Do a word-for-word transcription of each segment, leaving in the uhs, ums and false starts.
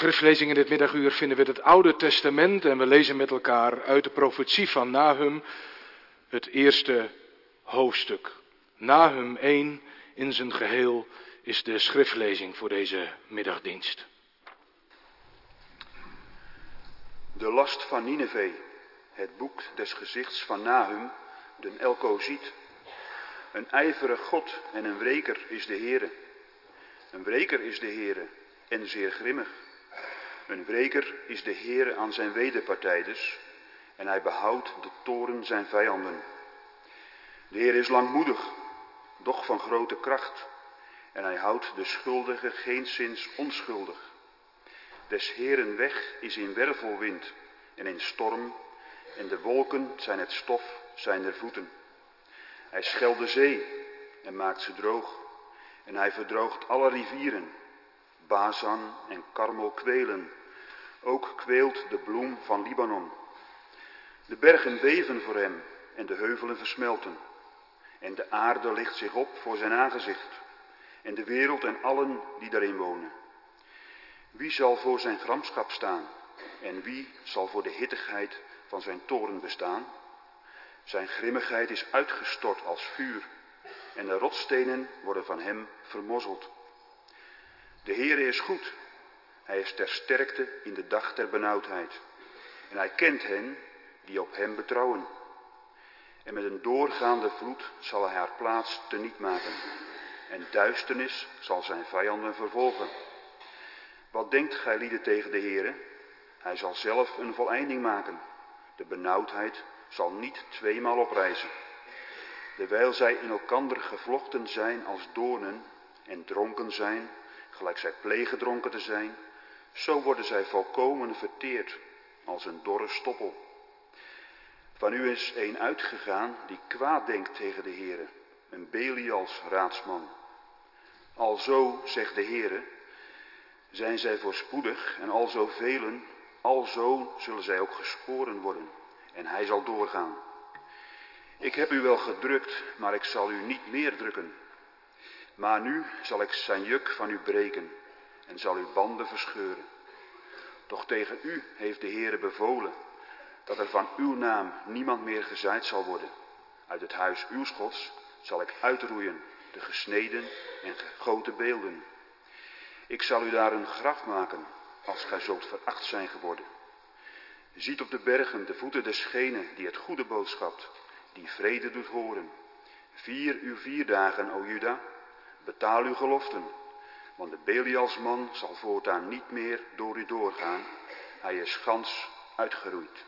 schriftlezing in dit middaguur vinden we het Oude Testament en we lezen met elkaar uit de profetie van Nahum het eerste hoofdstuk. Nahum één in zijn geheel is de schriftlezing voor deze middagdienst. De last van Nineve, het boek des gezichts van Nahum, den Elkoziet. Een ijverig God en een wreker is de Heere. Een wreker is de Heere en zeer grimmig. Een wreker is de Heere aan zijn wederpartijders en hij behoudt de toren zijn vijanden. De Heer is langmoedig, doch van grote kracht en hij houdt de schuldige geenszins onschuldig. Des Heeren weg is in wervelwind en in storm en de wolken zijn het stof zijner voeten. Hij schelt de zee en maakt ze droog en hij verdroogt alle rivieren. Bazan en Karmel kwelen, ook kweelt de bloem van Libanon. De bergen beven voor hem en de heuvelen versmelten. En de aarde licht zich op voor zijn aangezicht en de wereld en allen die daarin wonen. Wie zal voor zijn gramschap staan en wie zal voor de hittigheid van zijn toorn bestaan? Zijn grimmigheid is uitgestort als vuur en de rotsstenen worden van hem vermozzeld. De Heere is goed, hij is ter sterkte in de dag der benauwdheid en hij kent hen die op hem betrouwen. En met een doorgaande vloed zal hij haar plaats teniet maken en duisternis zal zijn vijanden vervolgen. Wat denkt gij lieden tegen de Heere? Hij zal zelf een voleinding maken. De benauwdheid zal niet tweemaal oprijzen. Terwijl zij in elkander gevlochten zijn als doornen en dronken zijn, gelijk zij plegen dronken te zijn, zo worden zij volkomen verteerd als een dorre stoppel. Van u is een uitgegaan die kwaad denkt tegen de Heere, een Belials raadsman. Alzo, zegt de Heere, zijn zij voorspoedig en alzo velen, alzo zullen zij ook geschoren worden en hij zal doorgaan. Ik heb u wel gedrukt, maar ik zal u niet meer drukken. Maar nu zal ik zijn juk van u breken en zal uw banden verscheuren. Doch tegen u heeft de Heere bevolen dat er van uw naam niemand meer gezaaid zal worden. Uit het huis uws Gods zal ik uitroeien de gesneden en gegoten beelden. Ik zal u daar een graf maken, als gij zult veracht zijn geworden. Ziet op de bergen de voeten desgene die het goede boodschapt, die vrede doet horen. Vier uw vier dagen, o Juda, betaal uw geloften, want de Belialsman zal voortaan niet meer door u doorgaan. Hij is gans uitgeroeid.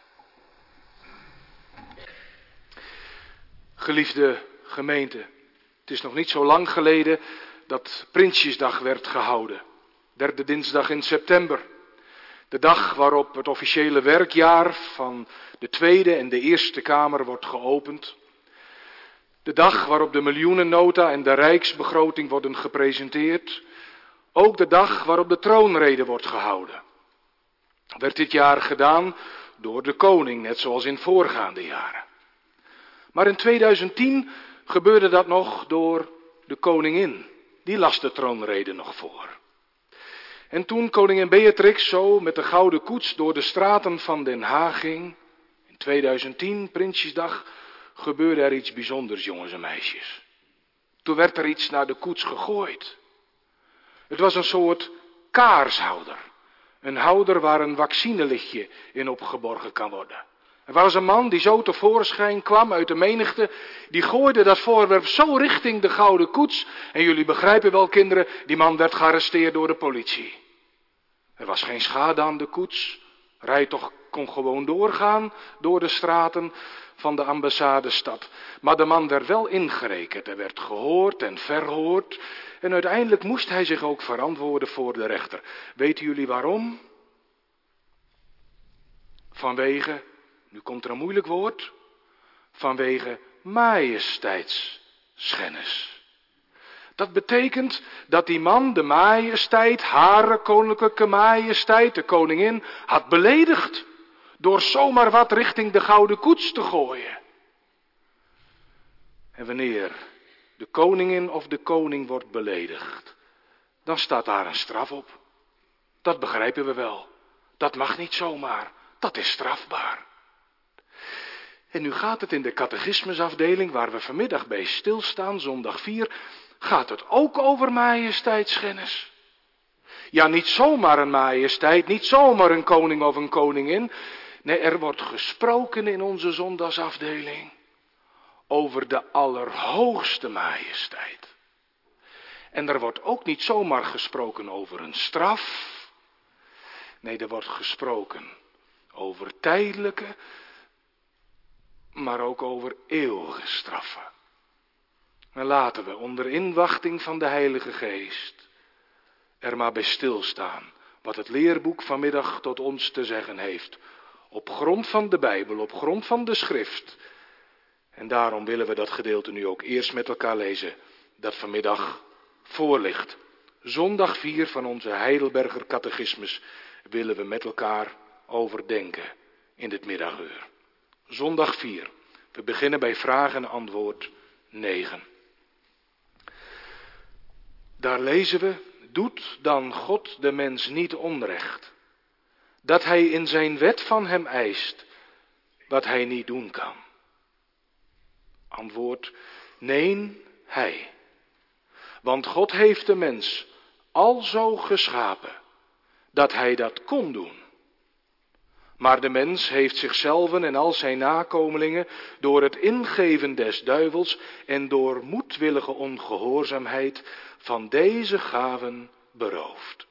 Geliefde gemeente, het is nog niet zo lang geleden dat Prinsjesdag werd gehouden. Derde dinsdag in september. De dag waarop het officiële werkjaar van de Tweede en de Eerste Kamer wordt geopend. De dag waarop de miljoenennota en de rijksbegroting worden gepresenteerd. Ook de dag waarop de troonrede wordt gehouden. Werd dit jaar gedaan door de koning, net zoals in voorgaande jaren. Maar in tweeduizend tien gebeurde dat nog door de koningin. Die las de troonrede nog voor. En toen koningin Beatrix zo met de gouden koets door de straten van Den Haag ging, in tweeduizend tien, Prinsjesdag, gebeurde er iets bijzonders, jongens en meisjes. Toen werd er iets naar de koets gegooid. Het was een soort kaarshouder. Een houder waar een vaccinelichtje in opgeborgen kan worden. Er was een man die zo tevoorschijn kwam uit de menigte, die gooide dat voorwerp zo richting de gouden koets. En jullie begrijpen wel, kinderen, die man werd gearresteerd door de politie. Er was geen schade aan de koets. Rijtocht kon gewoon doorgaan door de straten van de ambassadestad. Maar de man werd wel ingerekend. Er werd gehoord en verhoord. En uiteindelijk moest hij zich ook verantwoorden voor de rechter. Weten jullie waarom? Vanwege, nu komt er een moeilijk woord, vanwege majesteitsschennis. Dat betekent dat die man de majesteit, haar koninklijke majesteit, de koningin, had beledigd door zomaar wat richting de gouden koets te gooien. En wanneer de koningin of de koning wordt beledigd, dan staat daar een straf op. Dat begrijpen we wel. Dat mag niet zomaar. Dat is strafbaar. En nu gaat het in de catechismusafdeling, waar we vanmiddag bij stilstaan, zondag vier, gaat het ook over majesteitsschennis. Ja, niet zomaar een majesteit, niet zomaar een koning of een koningin. Nee, er wordt gesproken in onze zondagsafdeling over de allerhoogste majesteit. En er wordt ook niet zomaar gesproken over een straf. Nee, er wordt gesproken over tijdelijke, maar ook over eeuwige straffen. En laten we onder inwachting van de Heilige Geest er maar bij stilstaan wat het leerboek vanmiddag tot ons te zeggen heeft. Op grond van de Bijbel, op grond van de schrift. En daarom willen we dat gedeelte nu ook eerst met elkaar lezen, dat vanmiddag voorligt. Zondag vier van onze Heidelberger catechismus willen we met elkaar overdenken in dit middaguur. Zondag vier. We beginnen bij vraag en antwoord negen. Daar lezen we: doet dan God de mens niet onrecht, dat hij in zijn wet van hem eist wat hij niet doen kan? Antwoord: nee, hij. Want God heeft de mens alzo geschapen dat hij dat kon doen. Maar de mens heeft zichzelf en al zijn nakomelingen door het ingeven des duivels en door moedwillige ongehoorzaamheid van deze gaven beroofd.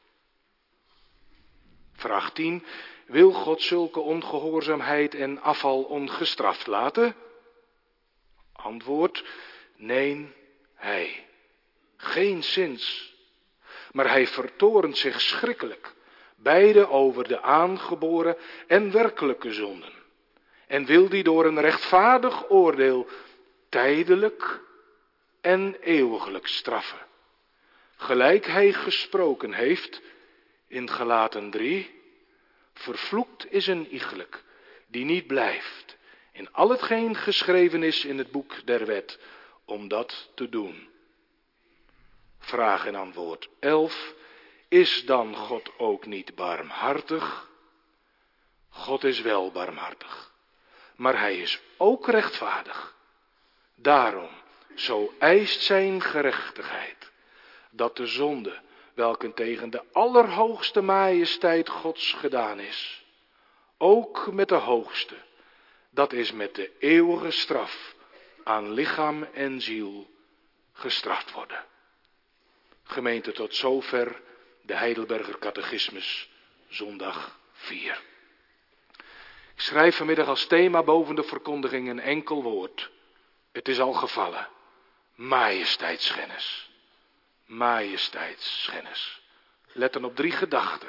Vraag tien. Wil God zulke ongehoorzaamheid en afval ongestraft laten? Antwoord: nee, hij. Geenszins. Maar hij vertorent zich schrikkelijk, beide over de aangeboren en werkelijke zonden, en wil die door een rechtvaardig oordeel tijdelijk en eeuwiglijk straffen. Gelijk hij gesproken heeft in Galaten drie, vervloekt is een iegelijk die niet blijft in al hetgeen geschreven is in het boek der wet, om dat te doen. Vraag en antwoord elf. Is dan God ook niet barmhartig? God is wel barmhartig, maar hij is ook rechtvaardig. Daarom, zo eist zijn gerechtigheid, dat de zonde, welke tegen de allerhoogste majesteit Gods gedaan is, ook met de hoogste, dat is met de eeuwige straf, aan lichaam en ziel gestraft worden. Gemeente, tot zover de Heidelberger catechismus, zondag vier. Ik schrijf vanmiddag als thema boven de verkondiging een enkel woord. Het is al gevallen. Majesteitsschennis. Majesteitsschennis. Letten op drie gedachten.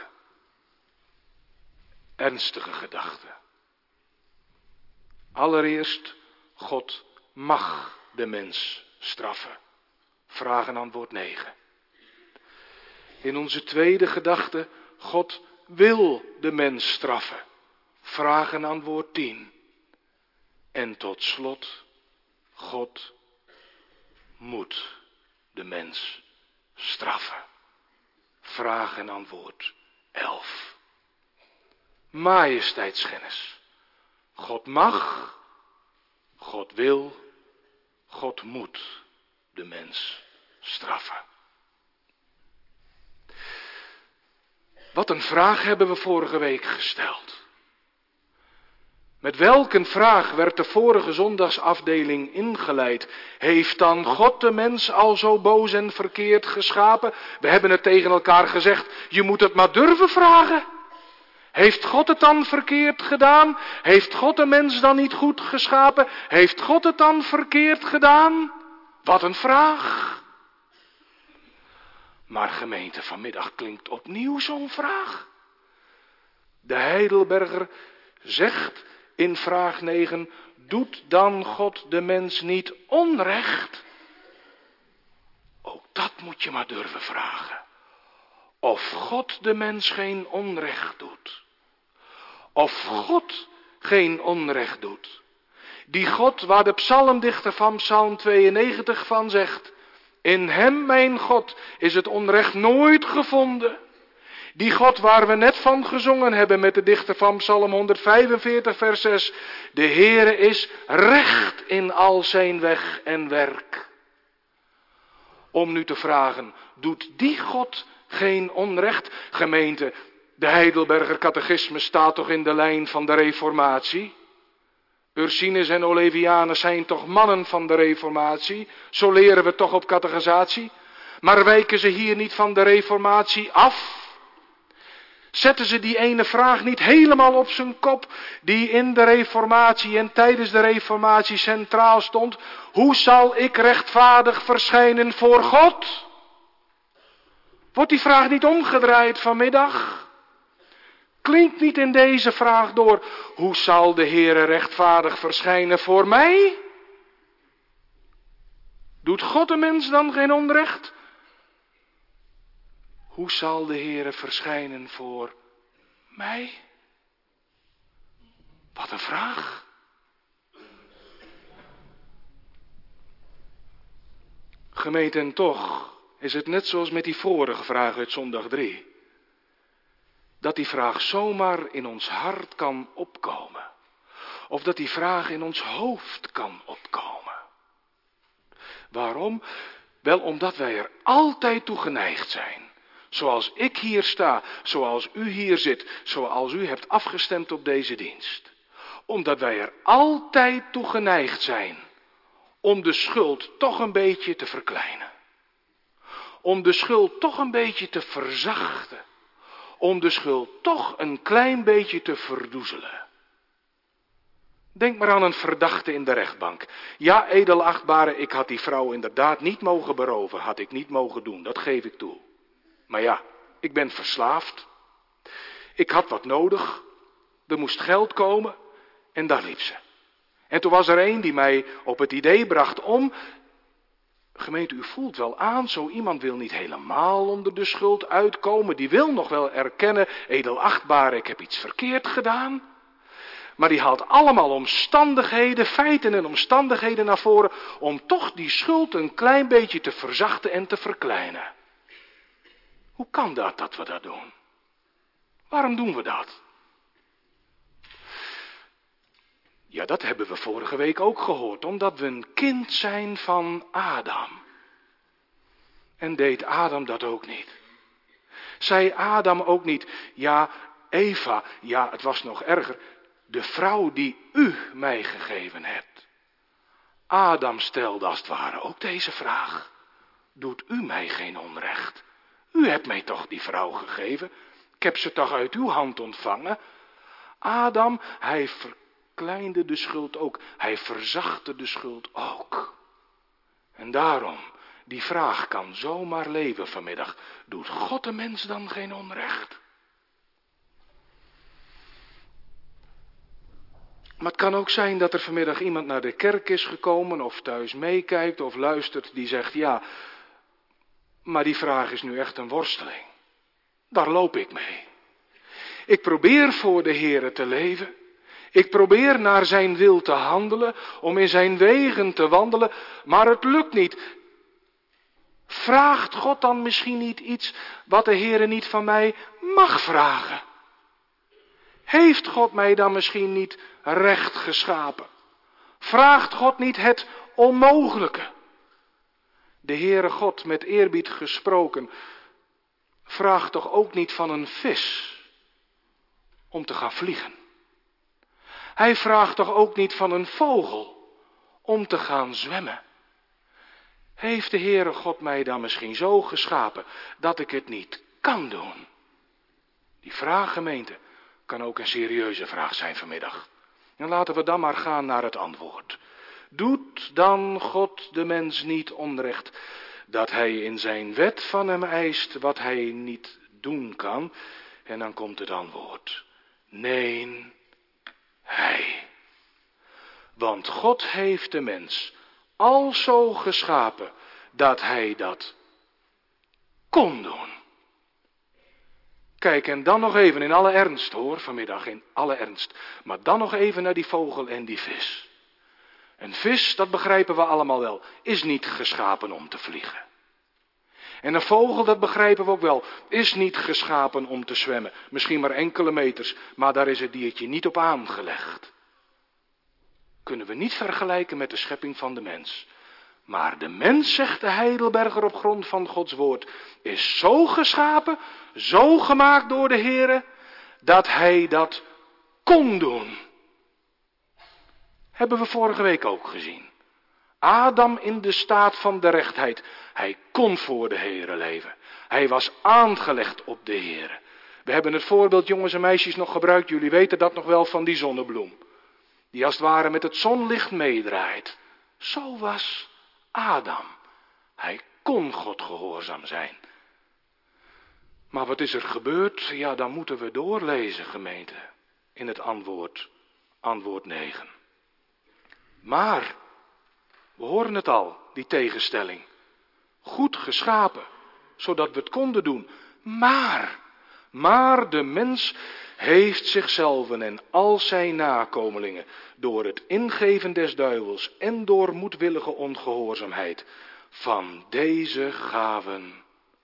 Ernstige gedachten. Allereerst, God mag de mens straffen. Vraag en antwoord negen. In onze tweede gedachte, God wil de mens straffen. Vraag en antwoord tien. En tot slot, God moet de mens straffen. Vraag en antwoord elf. Majesteitsschennis. God mag, God wil, God moet de mens straffen. Wat een vraag hebben we vorige week gesteld. Met welke vraag werd de vorige zondagsafdeling ingeleid? Heeft dan God de mens al zo boos en verkeerd geschapen? We hebben het tegen elkaar gezegd, je moet het maar durven vragen. Heeft God het dan verkeerd gedaan? Heeft God de mens dan niet goed geschapen? Heeft God het dan verkeerd gedaan? Wat een vraag. Maar gemeente, vanmiddag klinkt opnieuw zo'n vraag. De Heidelberger zegt in vraag negen, doet dan God de mens niet onrecht? Ook dat moet je maar durven vragen. Of God de mens geen onrecht doet. Of God geen onrecht doet. Die God waar de psalmdichter van Psalm tweeënnegentig van zegt, in hem, mijn God, is het onrecht nooit gevonden. Die God waar we net van gezongen hebben met de dichter van Psalm honderdvijfenveertig vers zes. De Heere is recht in al zijn weg en werk. Om nu te vragen, doet die God geen onrecht? Gemeente, de Heidelberger catechisme staat toch in de lijn van de reformatie? Ursinus en Olevianus zijn toch mannen van de reformatie? Zo leren we toch op catechisatie? Maar wijken ze hier niet van de reformatie af? Zetten ze die ene vraag niet helemaal op zijn kop, die in de reformatie en tijdens de reformatie centraal stond? Hoe zal ik rechtvaardig verschijnen voor God? Wordt die vraag niet omgedraaid vanmiddag? Klinkt niet in deze vraag door, hoe zal de Heere rechtvaardig verschijnen voor mij? Doet God de mens dan geen onrecht? Hoe zal de Heere verschijnen voor mij? Wat een vraag. Gemeente, en toch is het net zoals met die vorige vraag uit zondag drie. Dat die vraag zomaar in ons hart kan opkomen. Of dat die vraag in ons hoofd kan opkomen. Waarom? Wel omdat wij er altijd toe geneigd zijn. Zoals ik hier sta, zoals u hier zit, zoals u hebt afgestemd op deze dienst. Omdat wij er altijd toe geneigd zijn om de schuld toch een beetje te verkleinen. Om de schuld toch een beetje te verzachten. Om de schuld toch een klein beetje te verdoezelen. Denk maar aan een verdachte in de rechtbank. Ja, edelachtbare, ik had die vrouw inderdaad niet mogen beroven, had ik niet mogen doen, dat geef ik toe. Maar ja, ik ben verslaafd. Ik had wat nodig, er moest geld komen en daar liep ze. En toen was er een die mij op het idee bracht om... Gemeente, u voelt wel aan, zo iemand wil niet helemaal onder de schuld uitkomen. Die wil nog wel erkennen, edelachtbare, ik heb iets verkeerd gedaan. Maar die haalt allemaal omstandigheden, feiten en omstandigheden naar voren, om toch die schuld een klein beetje te verzachten en te verkleinen. Hoe kan dat, dat we dat doen? Waarom doen we dat? Ja, dat hebben we vorige week ook gehoord, omdat we een kind zijn van Adam. En deed Adam dat ook niet? Zei Adam ook niet, ja, Eva, ja, het was nog erger, de vrouw die u mij gegeven hebt. Adam stelde als het ware ook deze vraag. Doet u mij geen onrecht? U hebt mij toch die vrouw gegeven? Ik heb ze toch uit uw hand ontvangen? Adam, hij verkleinde de schuld ook. Hij verzachtte de schuld ook. En daarom, die vraag kan zomaar leven vanmiddag. Doet God de mens dan geen onrecht? Maar het kan ook zijn dat er vanmiddag iemand naar de kerk is gekomen of thuis meekijkt of luistert die zegt, ja, maar die vraag is nu echt een worsteling. Daar loop ik mee. Ik probeer voor de Heere te leven. Ik probeer naar zijn wil te handelen, om in zijn wegen te wandelen, maar het lukt niet. Vraagt God dan misschien niet iets wat de Heere niet van mij mag vragen? Heeft God mij dan misschien niet recht geschapen? Vraagt God niet het onmogelijke? De Heere God, met eerbied gesproken, vraagt toch ook niet van een vis om te gaan vliegen? Hij vraagt toch ook niet van een vogel om te gaan zwemmen? Heeft de Heere God mij dan misschien zo geschapen dat ik het niet kan doen? Die vraag, gemeente, kan ook een serieuze vraag zijn vanmiddag. En laten we dan maar gaan naar het antwoord. Doet dan God de mens niet onrecht, dat hij in zijn wet van hem eist wat hij niet doen kan? En dan komt het antwoord. Nee, hij. Want God heeft de mens al zo geschapen dat hij dat kon doen. Kijk, en dan nog even in alle ernst hoor, vanmiddag in alle ernst. Maar dan nog even naar die vogel en die vis. Een vis, dat begrijpen we allemaal wel, is niet geschapen om te vliegen. En een vogel, dat begrijpen we ook wel, is niet geschapen om te zwemmen. Misschien maar enkele meters, maar daar is het diertje niet op aangelegd. Kunnen we niet vergelijken met de schepping van de mens. Maar de mens, zegt de Heidelberger op grond van Gods woord, is zo geschapen, zo gemaakt door de Heere, dat hij dat kon doen. Hebben we vorige week ook gezien. Adam in de staat van de rechtheid. Hij kon voor de Heere leven. Hij was aangelegd op de Heere. We hebben het voorbeeld, jongens en meisjes, nog gebruikt. Jullie weten dat nog wel van die zonnebloem. Die als het ware met het zonlicht meedraait. Zo was Adam. Hij kon God gehoorzaam zijn. Maar wat is er gebeurd? Ja, dan moeten we doorlezen, gemeente. In het antwoord, antwoord negen. Maar, we horen het al, die tegenstelling. Goed geschapen, zodat we het konden doen. Maar, maar de mens heeft zichzelf en al zijn nakomelingen door het ingeven des duivels en door moedwillige ongehoorzaamheid van deze gaven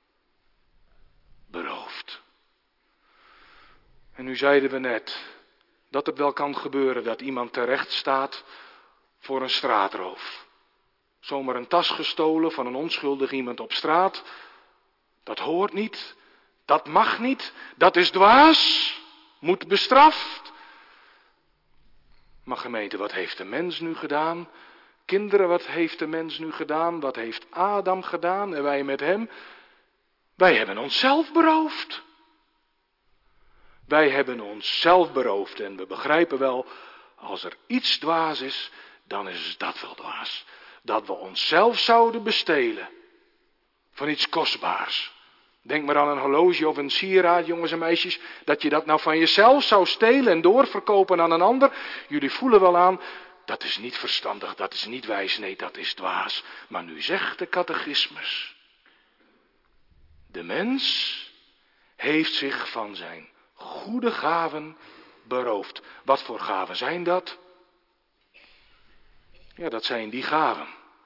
beroofd. En nu zeiden we net dat het wel kan gebeuren dat iemand terecht staat voor een straatroof. Zomaar een tas gestolen van een onschuldig iemand op straat. Dat hoort niet, dat mag niet, dat is dwaas, moet bestraft. Maar gemeente, wat heeft de mens nu gedaan? Kinderen, wat heeft de mens nu gedaan? Wat heeft Adam gedaan en wij met hem? Wij hebben onszelf beroofd. Wij hebben onszelf beroofd en we begrijpen wel, als er iets dwaas is, dan is dat wel dwaas. Dat we onszelf zouden bestelen van iets kostbaars. Denk maar aan een horloge of een sieraad, jongens en meisjes, dat je dat nou van jezelf zou stelen en doorverkopen aan een ander. Jullie voelen wel aan, dat is niet verstandig, dat is niet wijs, nee, dat is dwaas. Maar nu zegt de catechismus, de mens heeft zich van zijn goede gaven beroofd. Wat voor gaven zijn dat? Ja, dat zijn die gaven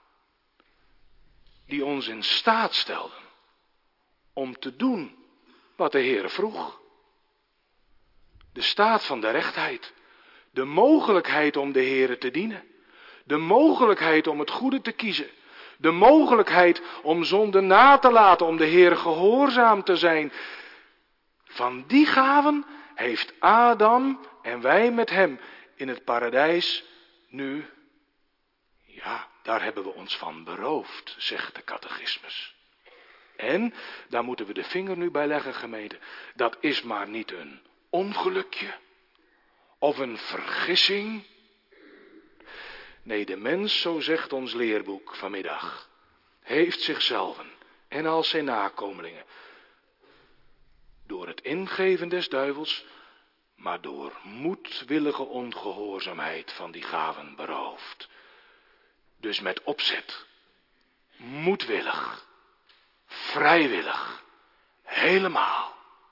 die ons in staat stelden om te doen wat de Heere vroeg. De staat van de rechtheid, de mogelijkheid om de Heere te dienen, de mogelijkheid om het goede te kiezen, de mogelijkheid om zonde na te laten, om de Heere gehoorzaam te zijn. Van die gaven heeft Adam en wij met hem in het paradijs nu, ja, daar hebben we ons van beroofd, zegt de catechismus. En, daar moeten we de vinger nu bij leggen, gemeente, dat is maar niet een ongelukje of een vergissing. Nee, de mens, zo zegt ons leerboek vanmiddag, heeft zichzelf en al zijn nakomelingen door het ingeven des duivels, maar door moedwillige ongehoorzaamheid van die gaven beroofd. Dus met opzet, moedwillig, vrijwillig, helemaal.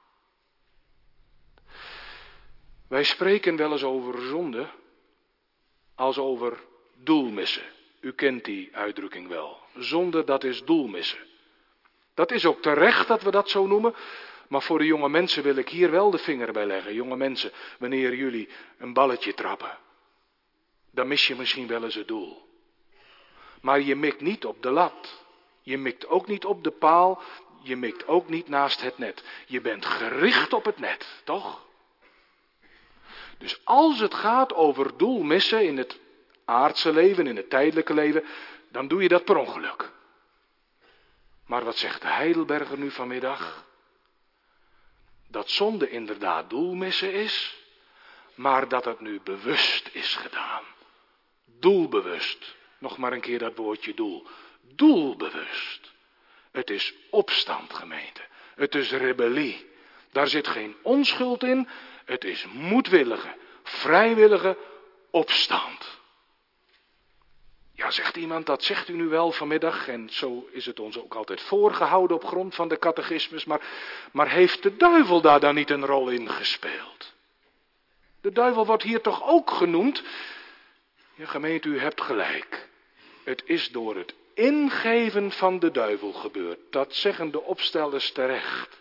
Wij spreken wel eens over zonde als over doelmissen. U kent die uitdrukking wel. Zonde, dat is doelmissen. Dat is ook terecht dat we dat zo noemen. Maar voor de jonge mensen wil ik hier wel de vinger bij leggen. Jonge mensen, wanneer jullie een balletje trappen, dan mis je misschien wel eens het doel. Maar je mikt niet op de lat. Je mikt ook niet op de paal. Je mikt ook niet naast het net. Je bent gericht op het net, toch? Dus als het gaat over doelmissen in het aardse leven, in het tijdelijke leven, dan doe je dat per ongeluk. Maar wat zegt de Heidelberger nu vanmiddag? Dat zonde inderdaad doelmissen is, maar dat het nu bewust is gedaan. Doelbewust. Nog maar een keer dat woordje doel. Doelbewust. Het is opstand, gemeente. Het is rebellie. Daar zit geen onschuld in. Het is moedwillige, vrijwillige opstand. Ja, zegt iemand, dat zegt u nu wel vanmiddag. En zo is het ons ook altijd voorgehouden op grond van de catechismus. Maar, maar heeft de duivel daar dan niet een rol in gespeeld? De duivel wordt hier toch ook genoemd? Ja, gemeente, u hebt gelijk. Het is door het ingeven van de duivel gebeurd. Dat zeggen de opstellers terecht.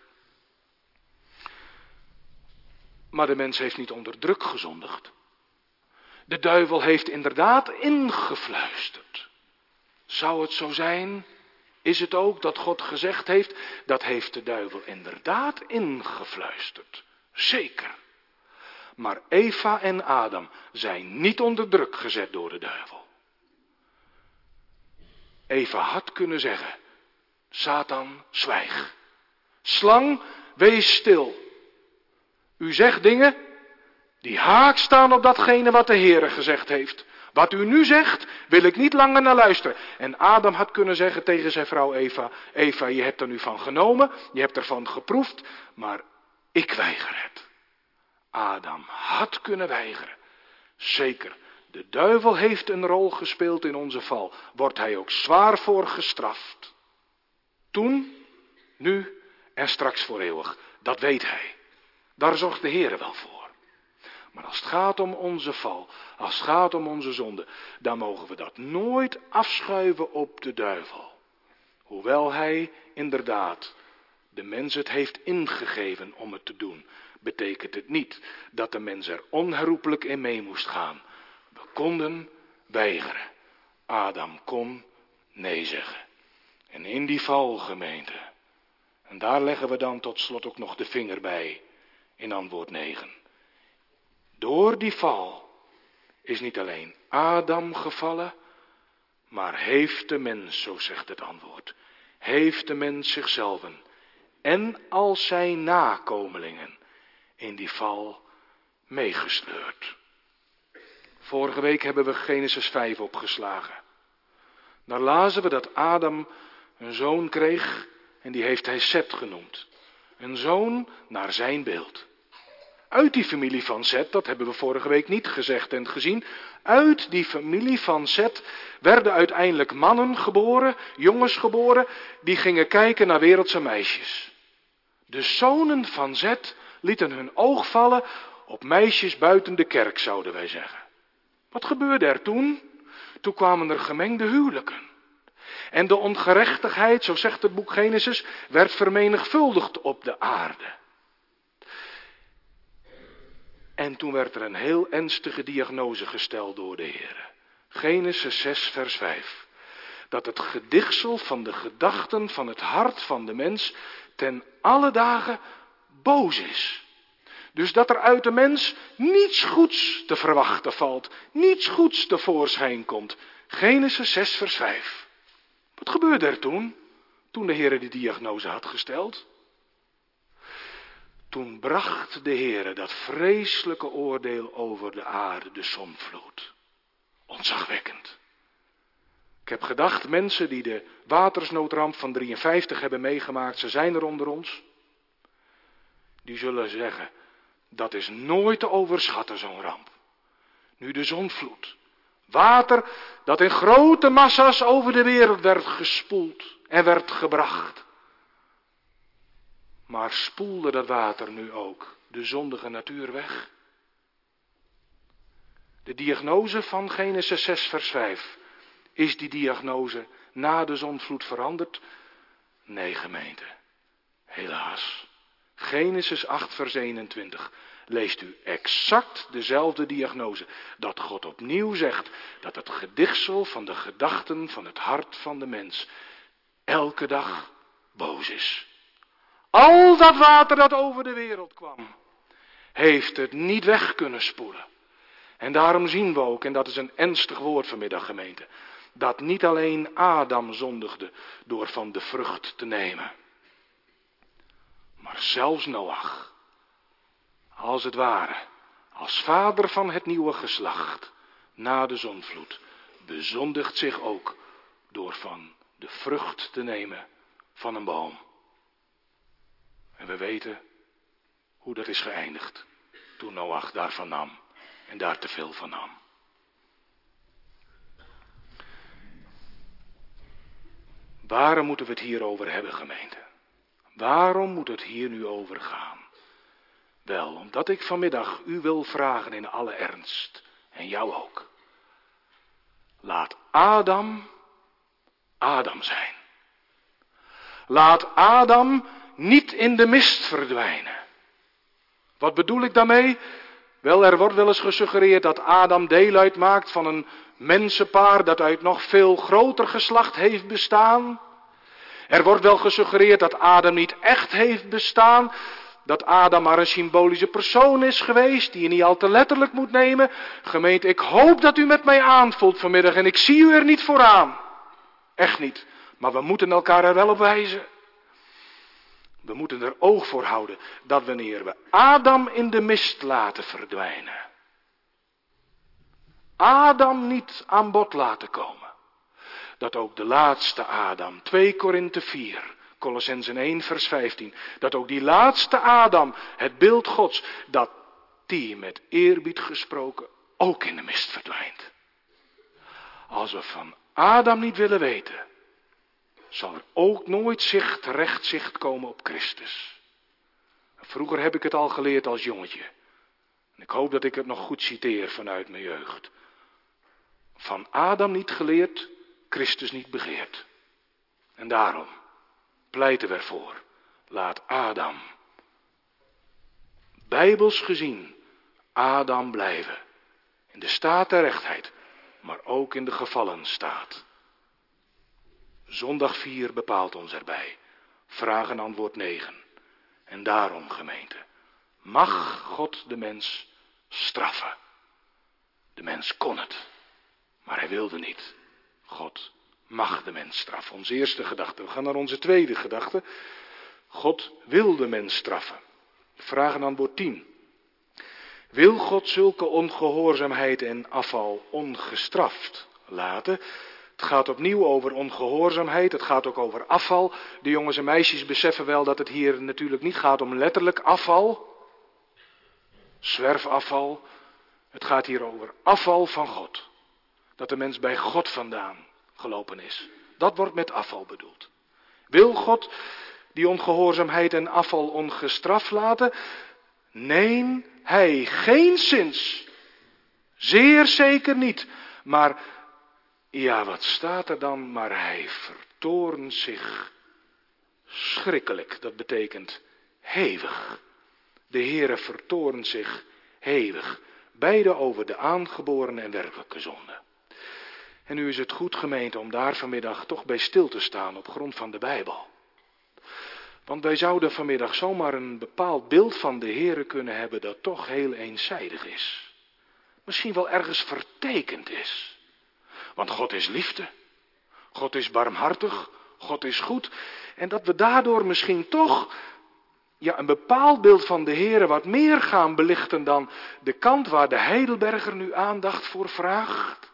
Maar de mens heeft niet onder druk gezondigd. De duivel heeft inderdaad ingefluisterd. Zou het zo zijn? Is het ook dat God gezegd heeft, dat heeft de duivel inderdaad ingefluisterd. Zeker. Maar Eva en Adam zijn niet onder druk gezet door de duivel. Eva had kunnen zeggen, Satan, zwijg. Slang, wees stil. U zegt dingen die haak staan op datgene wat de Heere gezegd heeft. Wat u nu zegt, wil ik niet langer naar luisteren. En Adam had kunnen zeggen tegen zijn vrouw Eva, Eva, je hebt er nu van genomen, je hebt ervan geproefd, maar ik weiger het. Adam had kunnen weigeren. Zeker, de duivel heeft een rol gespeeld in onze val. Wordt hij ook zwaar voor gestraft. Toen, nu en straks voor eeuwig. Dat weet hij. Daar zorgt de Heere wel voor. Maar als het gaat om onze val, als het gaat om onze zonde, dan mogen we dat nooit afschuiven op de duivel. Hoewel hij inderdaad de mens het heeft ingegeven om het te doen, betekent het niet dat de mens er onherroepelijk in mee moest gaan. We konden weigeren. Adam kon nee zeggen. En in die val, gemeente, en daar leggen we dan tot slot ook nog de vinger bij, in antwoord negen. Door die val is niet alleen Adam gevallen, maar heeft de mens, zo zegt het antwoord, heeft de mens zichzelf en al zijn nakomelingen in die val meegesleurd. Vorige week hebben we Genesis vijf opgeslagen. Daar lazen we dat Adam een zoon kreeg en die heeft hij Set genoemd. Een zoon naar zijn beeld. Uit die familie van Set, dat hebben we vorige week niet gezegd en gezien, uit die familie van Set werden uiteindelijk mannen geboren, jongens geboren, die gingen kijken naar wereldse meisjes. De zonen van Set lieten hun oog vallen op meisjes buiten de kerk, zouden wij zeggen. Wat gebeurde er toen? Toen kwamen er gemengde huwelijken. En de ongerechtigheid, zo zegt het boek Genesis, werd vermenigvuldigd op de aarde. En toen werd er een heel ernstige diagnose gesteld door de Heer. Genesis zes vers vijf. Dat het gedichtsel van de gedachten van het hart van de mens ten alle dagen boos is. Dus dat er uit de mens niets goeds te verwachten valt. Niets goeds tevoorschijn komt. Genesis zes vers vijf. Wat gebeurde er toen? Toen de Heer die diagnose had gesteld? Toen bracht de Heer dat vreselijke oordeel over de aarde, de zondvloed. Ontzagwekkend. Ik heb gedacht, mensen die de watersnoodramp van drieënvijftig hebben meegemaakt, ze zijn er onder ons. Die zullen zeggen, dat is nooit te overschatten, zo'n ramp. Nu de zondvloed. Water dat in grote massa's over de wereld werd gespoeld en werd gebracht. Maar spoelde dat water nu ook de zondige natuur weg? De diagnose van Genesis zes vers vijf. Is die diagnose na de zondvloed veranderd? Nee, gemeente. Helaas. Genesis acht vers eenentwintig. Leest u exact dezelfde diagnose. Dat God opnieuw zegt dat het gedichtsel van de gedachten van het hart van de mens elke dag boos is. Al dat water dat over de wereld kwam, heeft het niet weg kunnen spoelen. En daarom zien we ook, en dat is een ernstig woord vanmiddag, gemeente, dat niet alleen Adam zondigde door van de vrucht te nemen, maar zelfs Noach, als het ware, als vader van het nieuwe geslacht, na de zondvloed, bezondigt zich ook door van de vrucht te nemen van een boom. En we weten hoe dat is geëindigd toen Noach daarvan nam en daar te veel van nam. Waarom moeten we het hierover hebben, gemeente? Waarom moet het hier nu over gaan? Wel, omdat ik vanmiddag u wil vragen in alle ernst, en jou ook. Laat Adam, Adam zijn. Laat Adam niet in de mist verdwijnen. Wat bedoel ik daarmee? Wel, er wordt wel eens gesuggereerd dat Adam deel uitmaakt van een mensenpaar dat uit nog veel groter geslacht heeft bestaan. Er wordt wel gesuggereerd dat Adam niet echt heeft bestaan, dat Adam maar een symbolische persoon is geweest, die je niet al te letterlijk moet nemen. Gemeente, ik hoop dat u met mij aanvoelt vanmiddag en ik zie u er niet vooraan. Echt niet. Maar we moeten elkaar er wel op wijzen. We moeten er oog voor houden dat wanneer we Adam in de mist laten verdwijnen, Adam niet aan bod laten komen, dat ook de laatste Adam, twee Korinthe vier, Kolossenzen één vers vijftien, dat ook die laatste Adam, het beeld Gods, dat die met eerbied gesproken ook in de mist verdwijnt. Als we van Adam niet willen weten, zal er ook nooit zicht, recht zicht komen op Christus. Vroeger heb ik het al geleerd als jongetje. En ik hoop dat ik het nog goed citeer vanuit mijn jeugd. Van Adam niet geleerd, Christus niet begeerd. En daarom pleiten we ervoor. Laat Adam, bijbels gezien, Adam blijven. In de staat der rechtheid, maar ook in de gevallen staat. Zondag vier bepaalt ons erbij. Vraag en antwoord negen. En daarom, gemeente, mag God de mens straffen. De mens kon het, maar hij wilde niet. God mag de mens straffen. Onze eerste gedachte. We gaan naar onze tweede gedachte. God wil de mens straffen. Vraag en antwoord tien. Wil God zulke ongehoorzaamheid en afval ongestraft laten? Het gaat opnieuw over ongehoorzaamheid, het gaat ook over afval. De jongens en meisjes beseffen wel dat het hier natuurlijk niet gaat om letterlijk afval, zwerfafval. Het gaat hier over afval van God. Dat de mens bij God vandaan gelopen is. Dat wordt met afval bedoeld. Wil God die ongehoorzaamheid en afval ongestraft laten? Nee, hij geenszins. Zeer zeker niet. Maar ja, wat staat er dan? Maar hij vertoornt zich schrikkelijk. Dat betekent hevig. De Heere vertoornt zich hevig. Beide over de aangeborene en werkelijke zonde. En nu is het goed, gemeente, om daar vanmiddag toch bij stil te staan op grond van de Bijbel. Want wij zouden vanmiddag zomaar een bepaald beeld van de Heere kunnen hebben dat toch heel eenzijdig is. Misschien wel ergens vertekend is. Want God is liefde. God is barmhartig. God is goed. En dat we daardoor misschien toch ja, een bepaald beeld van de Heere wat meer gaan belichten dan de kant waar de Heidelberger nu aandacht voor vraagt.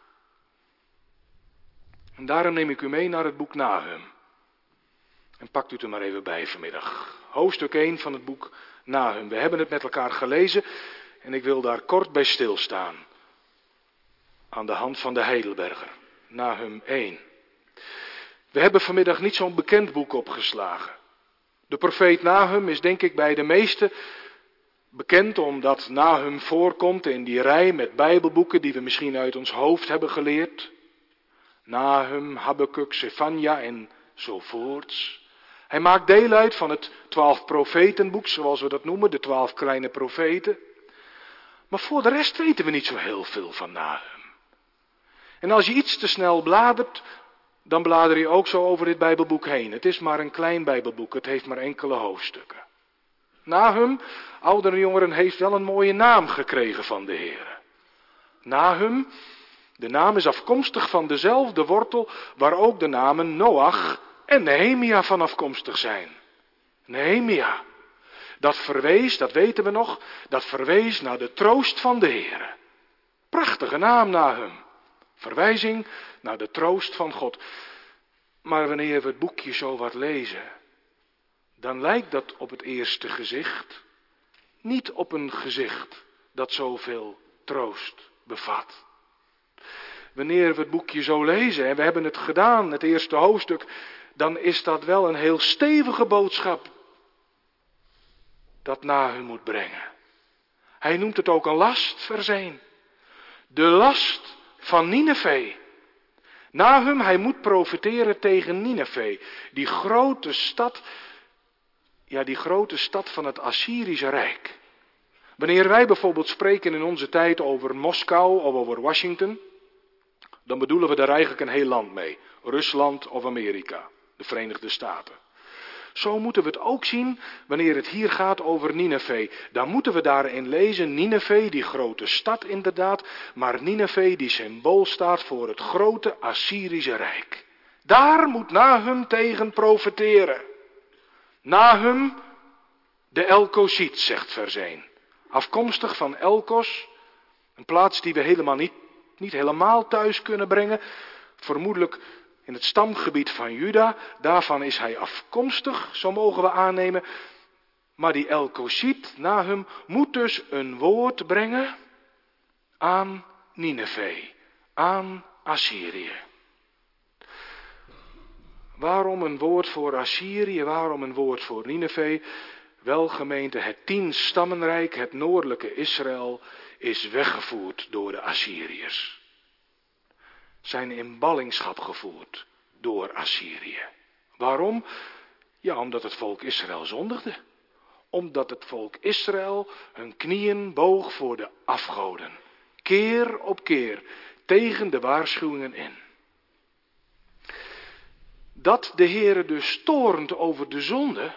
En daarom neem ik u mee naar het boek Nahum. En pakt u het er maar even bij vanmiddag. Hoofdstuk één van het boek Nahum. We hebben het met elkaar gelezen en ik wil daar kort bij stilstaan. Aan de hand van de Heidelberger. Nahum één. We hebben vanmiddag niet zo'n bekend boek opgeslagen. De profeet Nahum is denk ik bij de meesten bekend omdat Nahum voorkomt in die rij met bijbelboeken die we misschien uit ons hoofd hebben geleerd. Nahum, Habakuk, Sefanja enzovoorts. Hij maakt deel uit van het twaalf profetenboek, zoals we dat noemen, de twaalf kleine profeten. Maar voor de rest weten we niet zo heel veel van Nahum. En als je iets te snel bladert, dan blader je ook zo over dit bijbelboek heen. Het is maar een klein bijbelboek, het heeft maar enkele hoofdstukken. Nahum, ouderen en jongeren, heeft wel een mooie naam gekregen van de Heer. Nahum, de naam is afkomstig van dezelfde wortel waar ook de namen Noach en Nehemia van afkomstig zijn. Nehemia, dat verwees, dat weten we nog, dat verwees naar de troost van de Heer. Prachtige naam Nahum. Verwijzing naar de troost van God. Maar wanneer we het boekje zo wat lezen, dan lijkt dat op het eerste gezicht niet op een gezicht dat zoveel troost bevat. Wanneer we het boekje zo lezen, en we hebben het gedaan, het eerste hoofdstuk, dan is dat wel een heel stevige boodschap dat Nahum moet brengen. Hij noemt het ook een last, vers één. De last van Nineve. Nahum, hij moet profeteren tegen Nineve, die grote stad, ja die grote stad van het Assyrische Rijk. Wanneer wij bijvoorbeeld spreken in onze tijd over Moskou of over Washington, dan bedoelen we daar eigenlijk een heel land mee. Rusland of Amerika, de Verenigde Staten. Zo moeten we het ook zien wanneer het hier gaat over Nineve. Dan moeten we daarin lezen, Nineve, die grote stad inderdaad, maar Nineve die symbool staat voor het grote Assyrische Rijk. Daar moet Nahum tegen profeteren. Nahum, de Elkosiet, zegt vers één. Afkomstig van Elkos, een plaats die we helemaal niet, niet helemaal thuis kunnen brengen. Vermoedelijk in het stamgebied van Juda, daarvan is hij afkomstig, zo mogen we aannemen. Maar die Elkosiet, Nahum, moet dus een woord brengen aan Nineve, aan Assyrië. Waarom een woord voor Assyrië, waarom een woord voor Nineve? Wel gemeente, het tien stammenrijk, het noordelijke Israël, is weggevoerd door de Assyriërs. Zijn in ballingschap gevoerd door Assyrië. Waarom? Ja, omdat het volk Israël zondigde. Omdat het volk Israël hun knieën boog voor de afgoden. Keer op keer tegen de waarschuwingen in. Dat de Heere dus torent over de zonde,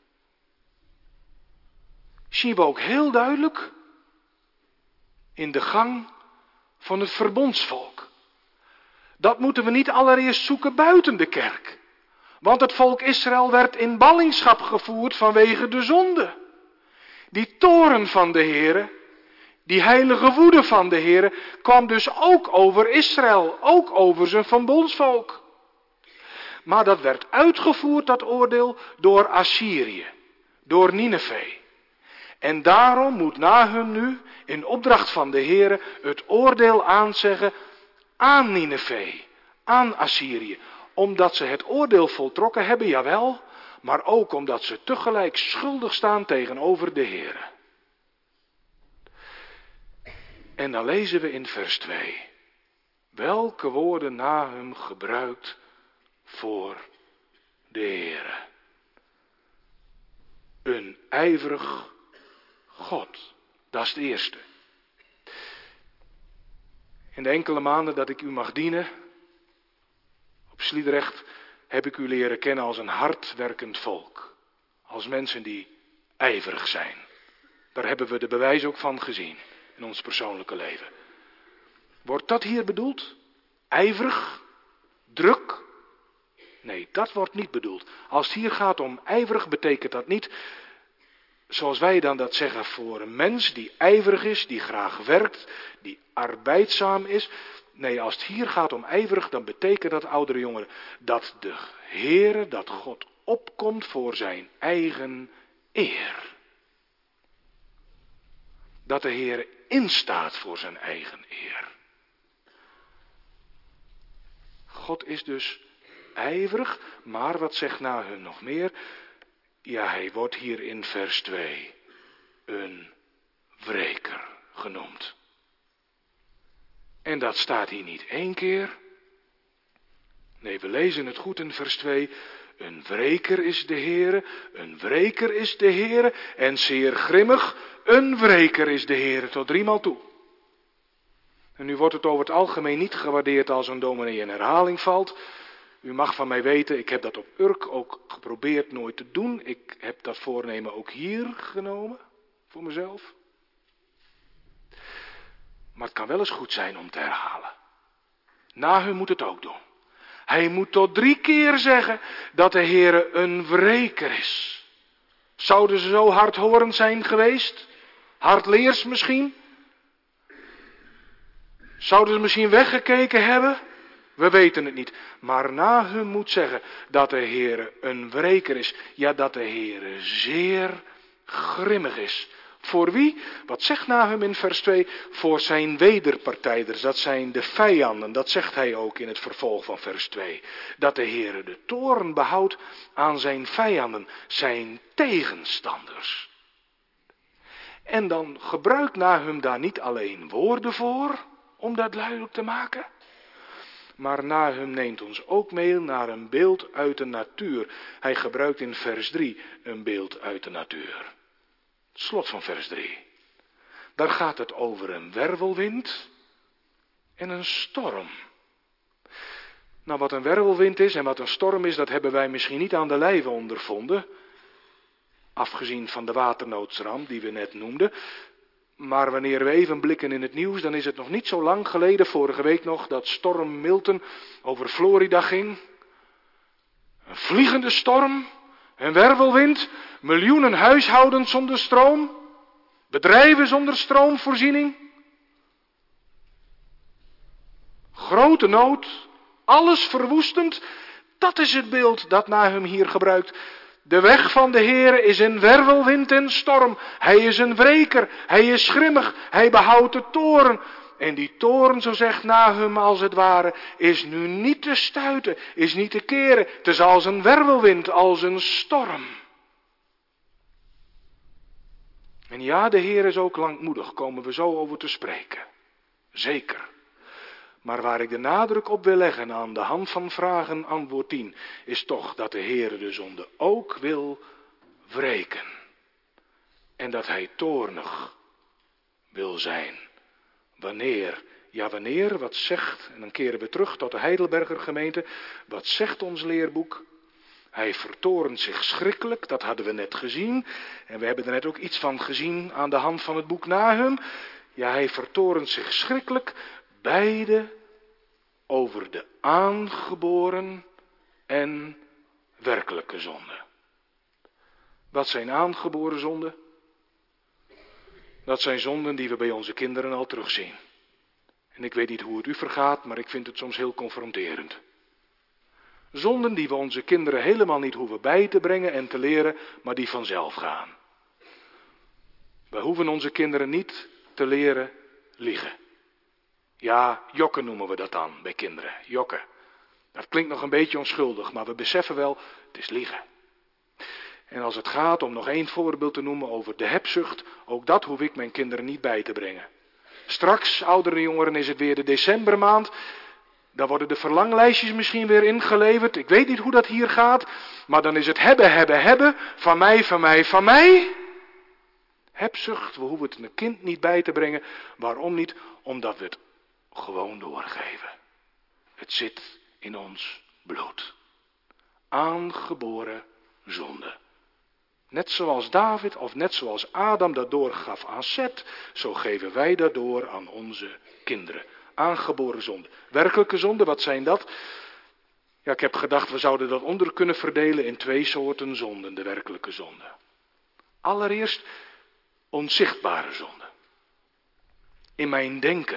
zien we ook heel duidelijk in de gang van het verbondsvolk. Dat moeten we niet allereerst zoeken buiten de kerk. Want het volk Israël werd in ballingschap gevoerd vanwege de zonde. Die toorn van de Heere, die heilige woede van de Heere, kwam dus ook over Israël, ook over zijn verbondsvolk. Maar dat werd uitgevoerd, dat oordeel, door Assyrië, door Nineve. En daarom moet Nahum nu, in opdracht van de Heere, het oordeel aanzeggen aan Nineve, aan Assyrië. Omdat ze het oordeel voltrokken hebben, jawel, maar ook omdat ze tegelijk schuldig staan tegenover de Heere. En dan lezen we in vers twee, welke woorden Nahum gebruikt voor de Heere. Een ijverig God, dat is het eerste. In de enkele maanden dat ik u mag dienen, op Sliedrecht, heb ik u leren kennen als een hardwerkend volk. Als mensen die ijverig zijn. Daar hebben we de bewijs ook van gezien in ons persoonlijke leven. Wordt dat hier bedoeld? Ijverig? Druk? Nee, dat wordt niet bedoeld. Als het hier gaat om ijverig, betekent dat niet, zoals wij dan dat zeggen, voor een mens die ijverig is, die graag werkt, die arbeidzaam is. Nee, als het hier gaat om ijverig, dan betekent dat, oudere jongeren, dat de Heere, dat God opkomt voor zijn eigen eer. Dat de Heere instaat voor zijn eigen eer. God is dus ijverig, maar wat zegt Nahum nog meer? Ja, hij wordt hier in vers twee een wreker genoemd. En dat staat hier niet één keer. Nee, we lezen het goed in vers twee. Een wreker is de Heere, een wreker is de Heere, en zeer grimmig, een wreker is de Heere, tot driemaal toe. En nu wordt het over het algemeen niet gewaardeerd als een dominee in herhaling valt. U mag van mij weten, ik heb dat op Urk ook geprobeerd nooit te doen. Ik heb dat voornemen ook hier genomen, voor mezelf. Maar het kan wel eens goed zijn om te herhalen. Nahum moet het ook doen. Hij moet tot drie keer zeggen dat de Heere een wreker is. Zouden ze zo hardhorend zijn geweest? Hardleers misschien? Zouden ze misschien weggekeken hebben? We weten het niet. Maar Nahum moet zeggen dat de Heere een wreker is. Ja, dat de Heere zeer grimmig is. Voor wie? Wat zegt Nahum in vers twee? Voor zijn wederpartijders, dat zijn de vijanden. Dat zegt hij ook in het vervolg van vers twee. Dat de Heere de toorn behoudt aan zijn vijanden, zijn tegenstanders. En dan gebruikt Nahum daar niet alleen woorden voor, om dat duidelijk te maken. Maar Nahum neemt ons ook mee naar een beeld uit de natuur. Hij gebruikt in vers drie een beeld uit de natuur. Slot van vers drie. Daar gaat het over een wervelwind en een storm. Nou, wat een wervelwind is en wat een storm is, dat hebben wij misschien niet aan de lijve ondervonden. Afgezien van de waternoodsramp die we net noemden. Maar wanneer we even blikken in het nieuws, dan is het nog niet zo lang geleden, vorige week nog, dat storm Milton over Florida ging. Een vliegende storm, een wervelwind, miljoenen huishoudens zonder stroom, bedrijven zonder stroomvoorziening. Grote nood, alles verwoestend, dat is het beeld dat Nahum hier gebruikt. De weg van de Heere is een wervelwind en storm. Hij is een wreker, hij is grimmig, hij behoudt de toorn. En die toorn, zo zegt Nahum als het ware, is nu niet te stuiten, is niet te keren. Het is als een wervelwind, als een storm. En ja, de Heer is ook langmoedig, komen we zo over te spreken. Zeker. Maar waar ik de nadruk op wil leggen aan de hand van vragen antwoord tien, is toch dat de Heer de zonde ook wil wreken. En dat hij toornig wil zijn. Wanneer? Ja, wanneer? Wat zegt, en dan keren we terug tot de Heidelberger gemeente, wat zegt ons leerboek? Hij vertoornt zich schrikkelijk, dat hadden we net gezien. En we hebben er net ook iets van gezien aan de hand van het boek Nahum. Ja, hij vertoornt zich schrikkelijk, beide over de aangeboren en werkelijke zonde. Wat zijn aangeboren zonden? Dat zijn zonden die we bij onze kinderen al terugzien. En ik weet niet hoe het u vergaat, maar ik vind het soms heel confronterend. Zonden die we onze kinderen helemaal niet hoeven bij te brengen en te leren, maar die vanzelf gaan. We hoeven onze kinderen niet te leren liegen. Ja, jokken noemen we dat dan bij kinderen, jokken. Dat klinkt nog een beetje onschuldig, maar we beseffen wel, het is liegen. En als het gaat om nog één voorbeeld te noemen over de hebzucht, ook dat hoef ik mijn kinderen niet bij te brengen. Straks, oudere jongeren, is het weer de decembermaand. Dan worden de verlanglijstjes misschien weer ingeleverd. Ik weet niet hoe dat hier gaat, maar dan is het hebben, hebben, hebben, van mij, van mij, van mij. Hebzucht, we hoeven het een kind niet bij te brengen. Waarom niet? Omdat we het gewoon doorgeven. Het zit in ons bloed. Aangeboren zonde. Net zoals David of net zoals Adam dat doorgaf aan Seth, zo geven wij dat door aan onze kinderen. Aangeboren zonde. Werkelijke zonde, wat zijn dat? Ja, ik heb gedacht, we zouden dat onder kunnen verdelen in twee soorten zonden, de werkelijke zonde. Allereerst onzichtbare zonde. In mijn denken.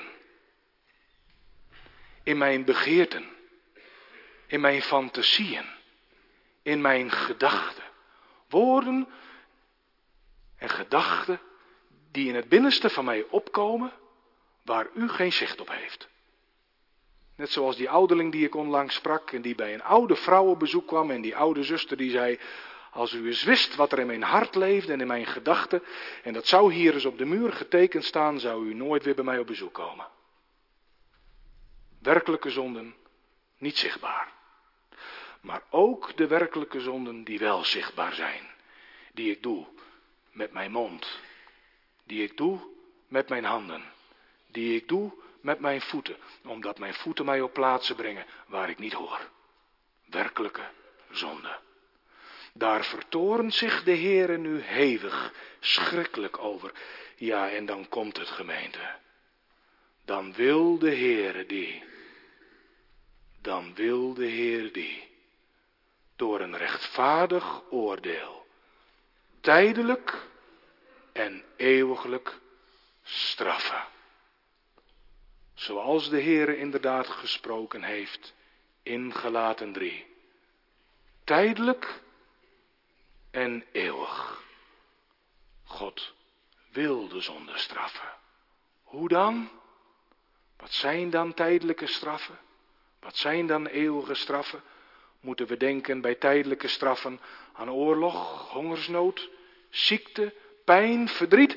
In mijn begeerten. In mijn fantasieën. In mijn gedachten. Woorden en gedachten die in het binnenste van mij opkomen, waar u geen zicht op heeft. Net zoals die ouderling die ik onlangs sprak en die bij een oude vrouw op bezoek kwam en die oude zuster die zei, als u eens wist wat er in mijn hart leefde en in mijn gedachten, en dat zou hier eens op de muur getekend staan, zou u nooit weer bij mij op bezoek komen. Werkelijke zonden, niet zichtbaar. Maar ook de werkelijke zonden die wel zichtbaar zijn. Die ik doe met mijn mond. Die ik doe met mijn handen. Die ik doe met mijn voeten. Omdat mijn voeten mij op plaatsen brengen waar ik niet hoor. Werkelijke zonde. Daar vertoornt zich de Heere nu hevig, schrikkelijk over. Ja, en dan komt het, gemeente. Dan wil de Heere die. Dan wil de Heer die. Door een rechtvaardig oordeel, tijdelijk en eeuwiglijk straffen. Zoals de Heere inderdaad gesproken heeft in Galaten drie. Tijdelijk en eeuwig. God wil de zonde straffen. Hoe dan? Wat zijn dan tijdelijke straffen? Wat zijn dan eeuwige straffen? Moeten we denken bij tijdelijke straffen aan oorlog, hongersnood, ziekte, pijn, verdriet?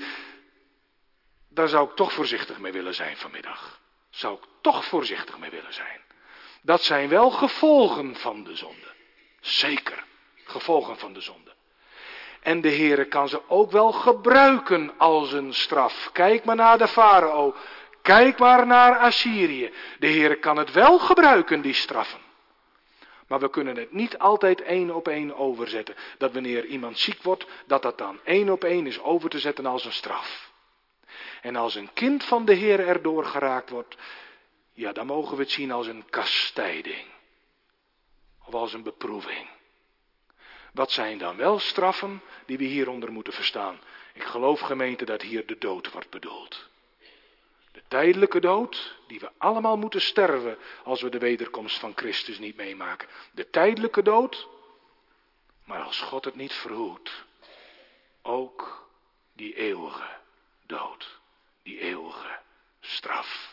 Daar zou ik toch voorzichtig mee willen zijn vanmiddag. Zou ik toch voorzichtig mee willen zijn. Dat zijn wel gevolgen van de zonde. Zeker, gevolgen van de zonde. En de Heere kan ze ook wel gebruiken als een straf. Kijk maar naar de farao. Kijk maar naar Assyrië. De Heere kan het wel gebruiken, die straffen. Maar we kunnen het niet altijd één op één overzetten. Dat wanneer iemand ziek wordt, dat dat dan één op één is over te zetten als een straf. En als een kind van de Heer erdoor geraakt wordt, ja, dan mogen we het zien als een kastijding. Of als een beproeving. Wat zijn dan wel straffen die we hieronder moeten verstaan? Ik geloof, gemeente, dat hier de dood wordt bedoeld. De tijdelijke dood, die we allemaal moeten sterven als we de wederkomst van Christus niet meemaken. De tijdelijke dood, maar als God het niet verhoedt, ook die eeuwige dood, die eeuwige straf.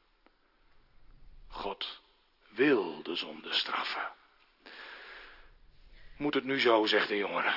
God wil de zonde straffen. Moet het nu zo, zegt de jongere.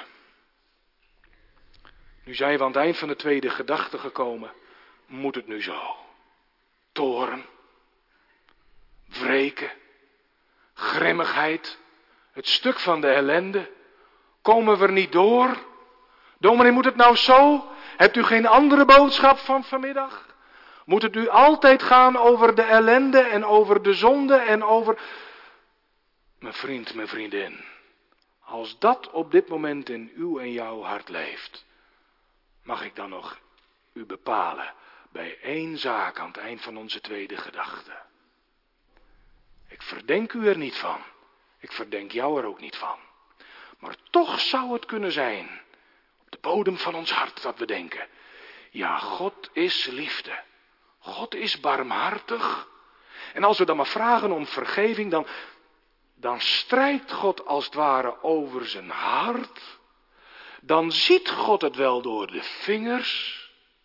Nu zijn we aan het eind van de tweede gedachte gekomen. Moet het nu zo? Toorn, wreken, grimmigheid, het stuk van de ellende. Komen we er niet door? Dominee, moet het nou zo? Hebt u geen andere boodschap van vanmiddag? Moet het nu altijd gaan over de ellende en over de zonde en over... Mijn vriend, mijn vriendin, als dat op dit moment in uw en jouw hart leeft, mag ik dan nog u bepalen bij één zaak aan het eind van onze tweede gedachte. Ik verdenk u er niet van. Ik verdenk jou er ook niet van. Maar toch zou het kunnen zijn, op de bodem van ons hart, dat we denken, ja, God is liefde. God is barmhartig. En als we dan maar vragen om vergeving, dan, dan strijkt God als het ware over zijn hart. Dan ziet God het wel door de vingers.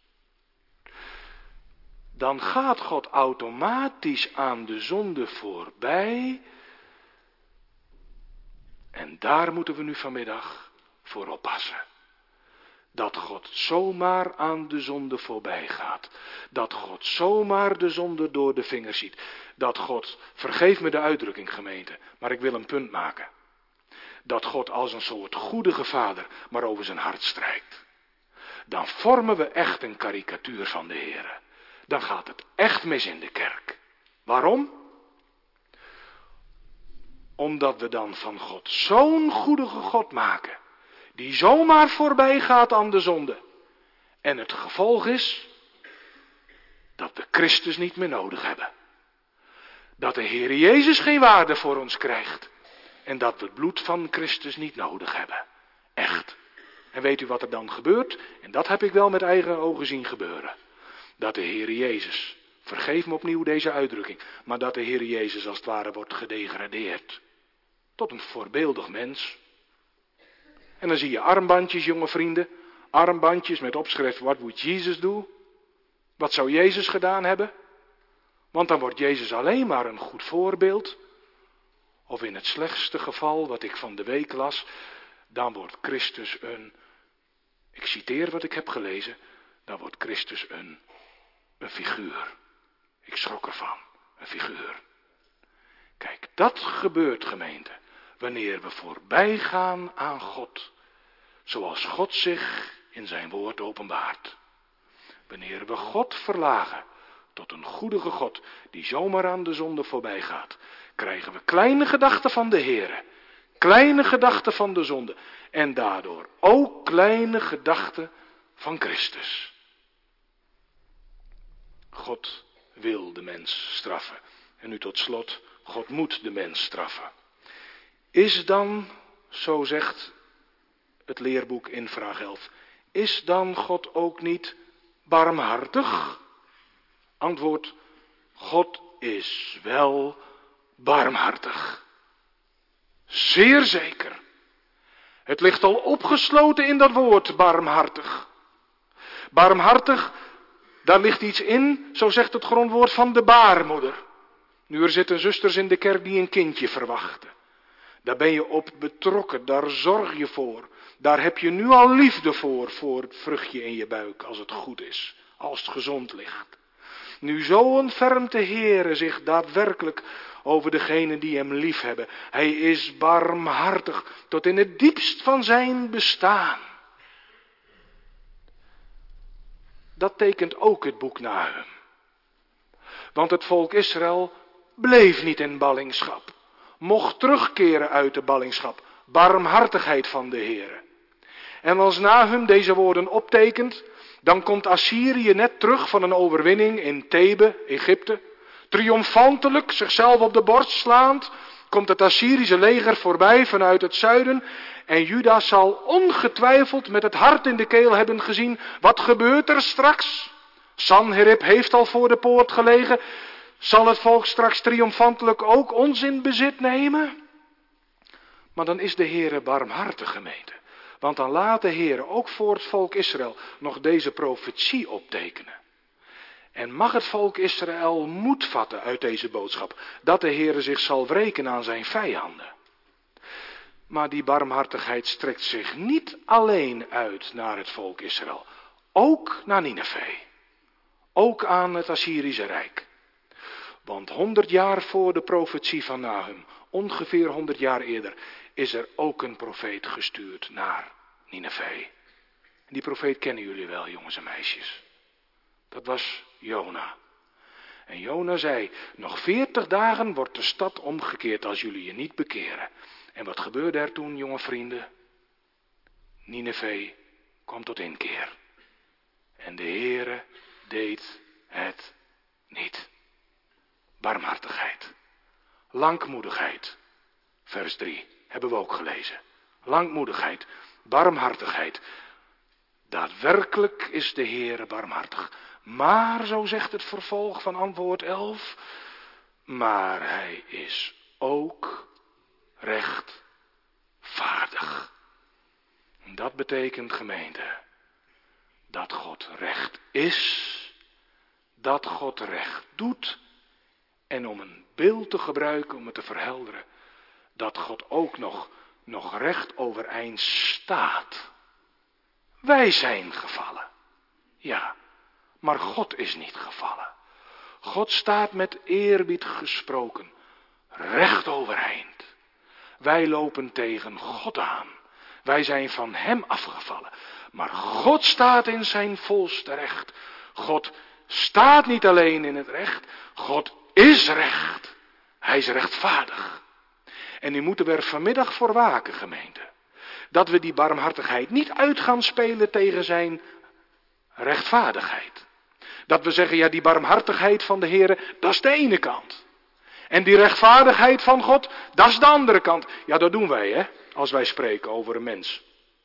Dan gaat God automatisch aan de zonde voorbij. En daar moeten we nu vanmiddag voor oppassen. Dat God zomaar aan de zonde voorbij gaat. Dat God zomaar de zonde door de vingers ziet. Dat God, vergeef me de uitdrukking, gemeente, maar ik wil een punt maken. Dat God als een soort goedige vader maar over zijn hart strijkt. Dan vormen we echt een karikatuur van de Heere. Dan gaat het echt mis in de kerk. Waarom? Omdat we dan van God zo'n goedige God maken, die zomaar voorbij gaat aan de zonde. En het gevolg is dat we Christus niet meer nodig hebben. Dat de Heer Jezus geen waarde voor ons krijgt. En dat we het bloed van Christus niet nodig hebben. Echt. En weet u wat er dan gebeurt? En dat heb ik wel met eigen ogen zien gebeuren. Dat de Heer Jezus, vergeef me opnieuw deze uitdrukking, maar dat de Heer Jezus als het ware wordt gedegradeerd. Tot een voorbeeldig mens. En dan zie je armbandjes, jonge vrienden. Armbandjes met opschrift, what would Jesus do? Wat zou Jezus gedaan hebben? Want dan wordt Jezus alleen maar een goed voorbeeld. Of in het slechtste geval, wat ik van de week las, dan wordt Christus een, ik citeer wat ik heb gelezen, dan wordt Christus een, een figuur. Ik schrok ervan, een figuur. Kijk, dat gebeurt, gemeente, wanneer we voorbij gaan aan God, zoals God zich in zijn woord openbaart. Wanneer we God verlagen tot een goedige God die zomaar aan de zonde voorbij gaat, krijgen we kleine gedachten van de Heere, kleine gedachten van de zonde en daardoor ook kleine gedachten van Christus. God wil de mens straffen. En nu tot slot, God moet de mens straffen. Is dan, zo zegt het leerboek in vraag elf, is dan God ook niet barmhartig? Antwoord, God is wel barmhartig. Zeer zeker. Het ligt al opgesloten in dat woord barmhartig. Barmhartig, daar ligt iets in, zo zegt het grondwoord van de baarmoeder. Nu er zitten zusters in de kerk die een kindje verwachten. Daar ben je op betrokken, daar zorg je voor. Daar heb je nu al liefde voor, voor het vruchtje in je buik, als het goed is, als het gezond ligt. Nu zo ontfermt de Heere zich daadwerkelijk over degenen die hem liefhebben. Hij is barmhartig tot in het diepst van zijn bestaan. Dat tekent ook het boek Nahum. Want het volk Israël bleef niet in ballingschap. Mocht terugkeren uit de ballingschap. Barmhartigheid van de Heere. En als Nahum deze woorden optekent, dan komt Assyrië net terug van een overwinning in Thebe, Egypte. Triomfantelijk, zichzelf op de borst slaand, komt het Assyrische leger voorbij vanuit het zuiden. En Juda zal ongetwijfeld met het hart in de keel hebben gezien, wat gebeurt er straks? Sanherib heeft al voor de poort gelegen. Zal het volk straks triomfantelijk ook ons in bezit nemen? Maar dan is de Heere barmhartig, gemeente. Want dan laat de Heere ook voor het volk Israël nog deze profetie optekenen. En mag het volk Israël moed vatten uit deze boodschap, dat de Heere zich zal wreken aan zijn vijanden. Maar die barmhartigheid strekt zich niet alleen uit naar het volk Israël, ook naar Nineve. Ook aan het Assyrische Rijk. Want honderd jaar voor de profetie van Nahum, ongeveer honderd jaar eerder, is er ook een profeet gestuurd naar Nineve. En die profeet kennen jullie wel, jongens en meisjes. Dat was Jona. En Jona zei, nog veertig dagen wordt de stad omgekeerd als jullie je niet bekeren. En wat gebeurde er toen, jonge vrienden? Nineve kwam tot inkeer. En de Heere deed het niet. Barmhartigheid. Langmoedigheid. Vers drie. Hebben we ook gelezen. Langmoedigheid. Barmhartigheid. Daadwerkelijk is de Heere barmhartig. Maar, zo zegt het vervolg van antwoord elf. Maar hij is ook rechtvaardig. Dat betekent, gemeente, dat God recht is. Dat God recht doet. En om een beeld te gebruiken, om het te verhelderen, dat God ook nog, nog recht overeind staat. Wij zijn gevallen. Ja, maar God is niet gevallen. God staat met eerbied gesproken recht overeind. Wij lopen tegen God aan. Wij zijn van hem afgevallen. Maar God staat in zijn volste recht. God staat niet alleen in het recht. God is recht. Hij is rechtvaardig. En nu moeten we er vanmiddag voor waken, gemeente. Dat we die barmhartigheid niet uit gaan spelen tegen zijn rechtvaardigheid. Dat we zeggen, ja, die barmhartigheid van de Heere, dat is de ene kant. En die rechtvaardigheid van God, dat is de andere kant. Ja, dat doen wij, hè, als wij spreken over een mens.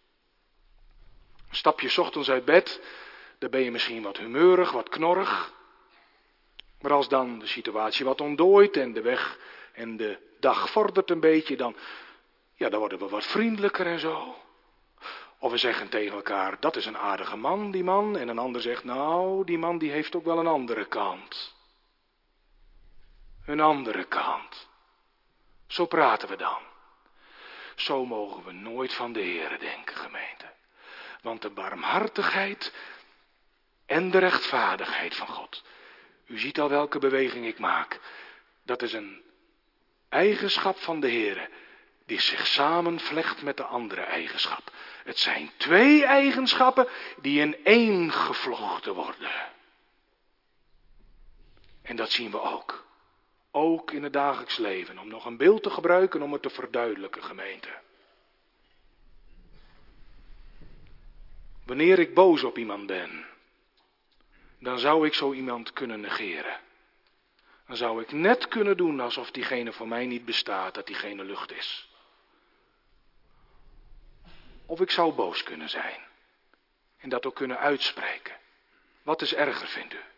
Stap je 's ochtends uit bed, dan ben je misschien wat humeurig, wat knorrig. Maar als dan de situatie wat ontdooit en de weg en de dag vordert een beetje, dan, ja, dan worden we wat vriendelijker en zo. Of we zeggen tegen elkaar, dat is een aardige man, die man. En een ander zegt, nou, die man die heeft ook wel een andere kant. Een andere kant. Zo praten we dan. Zo mogen we nooit van de Heere denken, gemeente. Want de barmhartigheid en de rechtvaardigheid van God. U ziet al welke beweging ik maak. Dat is een eigenschap van de Heere die zich samenvlecht met de andere eigenschap. Het zijn twee eigenschappen die in één gevlochten worden. En dat zien we ook. Ook in het dagelijks leven. Om nog een beeld te gebruiken om het te verduidelijken, gemeente. Wanneer ik boos op iemand ben, dan zou ik zo iemand kunnen negeren. Dan zou ik net kunnen doen alsof diegene voor mij niet bestaat, dat diegene lucht is. Of ik zou boos kunnen zijn. En dat ook kunnen uitspreken. Wat is erger, vindt u?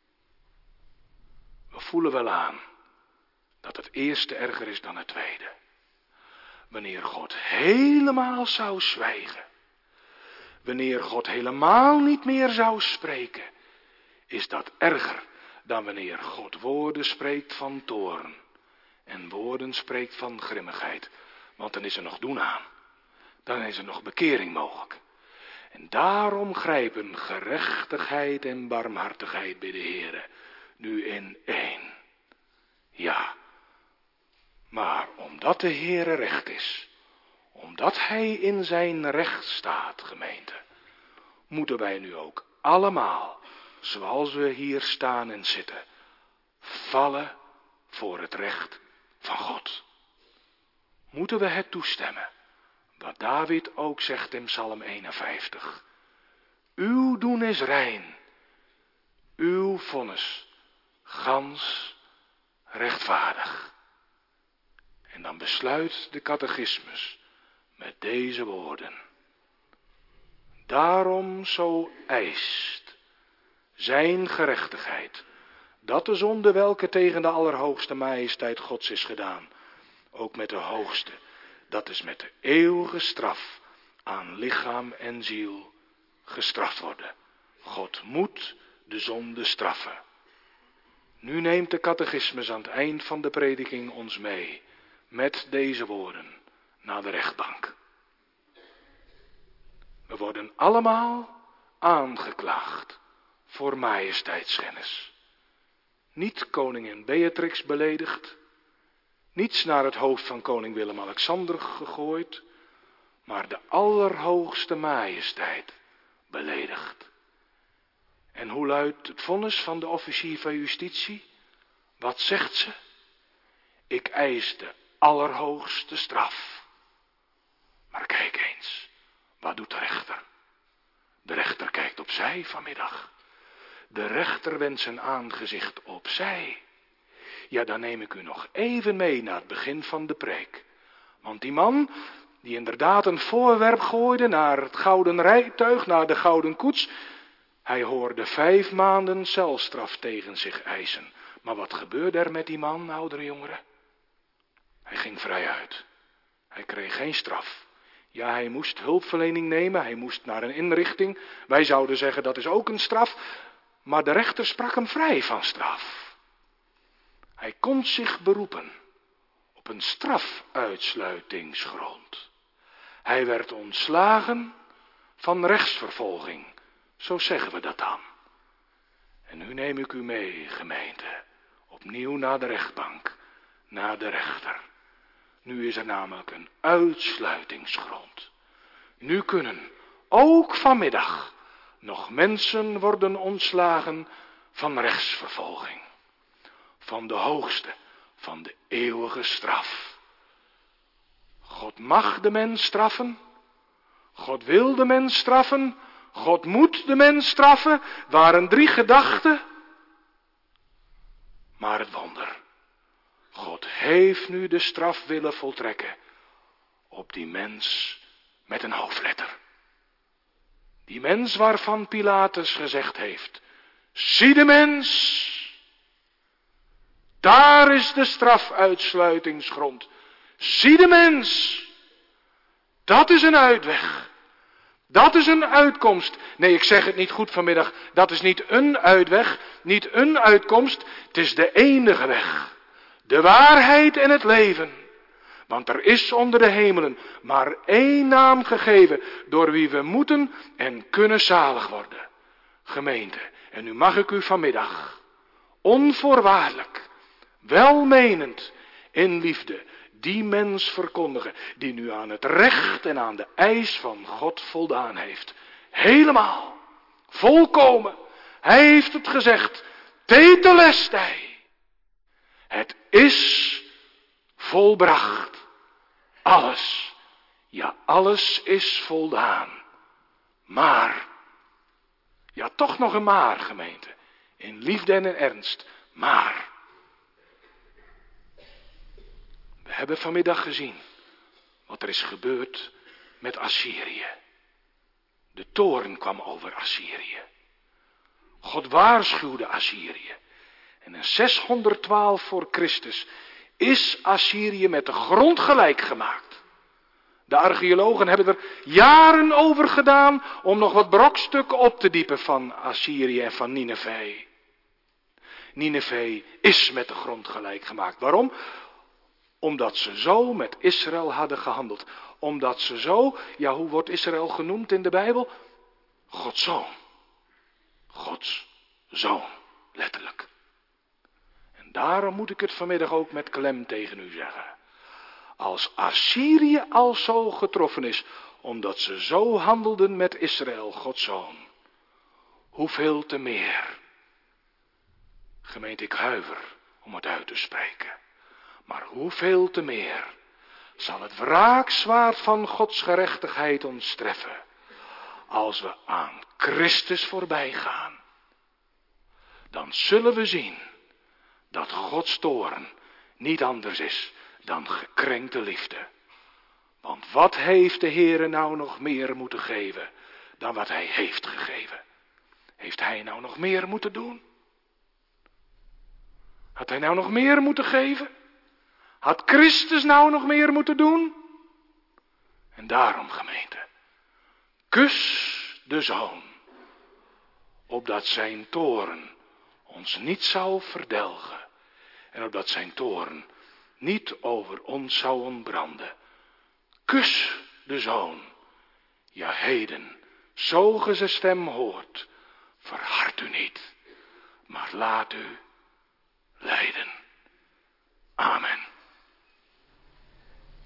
We voelen wel aan dat het eerste erger is dan het tweede. Wanneer God helemaal zou zwijgen. Wanneer God helemaal niet meer zou spreken. Is dat erger dan wanneer God woorden spreekt van toorn. En woorden spreekt van grimmigheid. Want dan is er nog doen aan. Dan is er nog bekering mogelijk. En daarom grijpen gerechtigheid en barmhartigheid bij de Heere nu in één. Ja, maar omdat de Heere recht is, omdat Hij in zijn recht staat, gemeente, moeten wij nu ook allemaal, zoals we hier staan en zitten, vallen voor het recht van God. Moeten we het toestemmen, wat David ook zegt in Psalm eenenvijftig. Uw doen is rein, uw vonnis gans rechtvaardig. En dan besluit de catechismus met deze woorden. Daarom zo eist zijn gerechtigheid, dat de zonde welke tegen de allerhoogste majesteit Gods is gedaan, ook met de hoogste, dat is met de eeuwige straf aan lichaam en ziel gestraft worden. God moet de zonde straffen. Nu neemt de catechismus aan het eind van de prediking ons mee met deze woorden naar de rechtbank. We worden allemaal aangeklaagd voor majesteitsschennis. Niet koningin Beatrix beledigd, niets naar het hoofd van koning Willem-Alexander gegooid, maar de allerhoogste majesteit beledigd. En hoe luidt het vonnis van de officier van justitie? Wat zegt ze? Ik eis de allerhoogste straf. Maar kijk eens, wat doet de rechter? De rechter kijkt opzij vanmiddag. De rechter wendt zijn aangezicht opzij. Ja, dan neem ik u nog even mee naar het begin van de preek. Want die man, die inderdaad een voorwerp gooide naar het gouden rijtuig, naar de gouden koets, hij hoorde vijf maanden celstraf tegen zich eisen. Maar wat gebeurde er met die man, oudere jongeren? Hij ging vrij uit. Hij kreeg geen straf. Ja, hij moest hulpverlening nemen, hij moest naar een inrichting. Wij zouden zeggen dat is ook een straf. Maar de rechter sprak hem vrij van straf. Hij kon zich beroepen op een strafuitsluitingsgrond. Hij werd ontslagen van rechtsvervolging. Zo zeggen we dat dan. En nu neem ik u mee, gemeente, opnieuw naar de rechtbank, naar de rechter. Nu is er namelijk een uitsluitingsgrond. Nu kunnen, ook vanmiddag, nog mensen worden ontslagen van rechtsvervolging. Van de hoogste, van de eeuwige straf. God mag de mens straffen. God wil de mens straffen. God moet de mens straffen. Waren drie gedachten. Maar het wonder. God heeft nu de straf willen voltrekken op die mens met een hoofdletter. Die mens waarvan Pilatus gezegd heeft, zie de mens. Daar is de strafuitsluitingsgrond. Zie de mens. Dat is een uitweg. Dat is een uitkomst. Nee, ik zeg het niet goed vanmiddag. Dat is niet een uitweg, niet een uitkomst. Het is de enige weg. De waarheid en het leven. Want er is onder de hemelen maar één naam gegeven door wie we moeten en kunnen zalig worden. Gemeente, en nu mag ik u vanmiddag onvoorwaardelijk, welmenend, in liefde, die mens verkondigen die nu aan het recht en aan de eis van God voldaan heeft. Helemaal, volkomen. Hij heeft het gezegd, tetelestai. Het is volbracht. Alles, ja alles is voldaan. Maar, ja toch nog een maar, gemeente. In liefde en in ernst, maar. We hebben vanmiddag gezien wat er is gebeurd met Assyrië. De toorn kwam over Assyrië. God waarschuwde Assyrië. En in zeshonderdtwaalf voor Christus is Assyrië met de grond gelijk gemaakt. De archeologen hebben er jaren over gedaan om nog wat brokstukken op te diepen van Assyrië en van Nineve. Nineve is met de grond gelijk gemaakt. Waarom? Omdat ze zo met Israël hadden gehandeld. Omdat ze zo, ja hoe wordt Israël genoemd in de Bijbel? Gods zoon. Gods zoon, letterlijk. En daarom moet ik het vanmiddag ook met klem tegen u zeggen. Als Assyrië al zo getroffen is, omdat ze zo handelden met Israël, Gods zoon. Hoeveel te meer. Gemeente, ik huiver om het uit te spreken. Maar hoeveel te meer zal het wraakzwaard van Gods gerechtigheid ons treffen, als we aan Christus voorbij gaan. Dan zullen we zien dat Gods toorn niet anders is dan gekrenkte liefde. Want wat heeft de Heere nou nog meer moeten geven dan wat hij heeft gegeven? Heeft hij nou nog meer moeten doen? Had hij nou nog meer moeten geven? Had Christus nou nog meer moeten doen? En daarom, gemeente, kus de Zoon, opdat zijn toorn ons niet zou verdelgen en opdat zijn toorn niet over ons zou ontbranden. Kus de Zoon, ja heden, zo ge zijn stem hoort, verhard u niet, maar laat u leiden.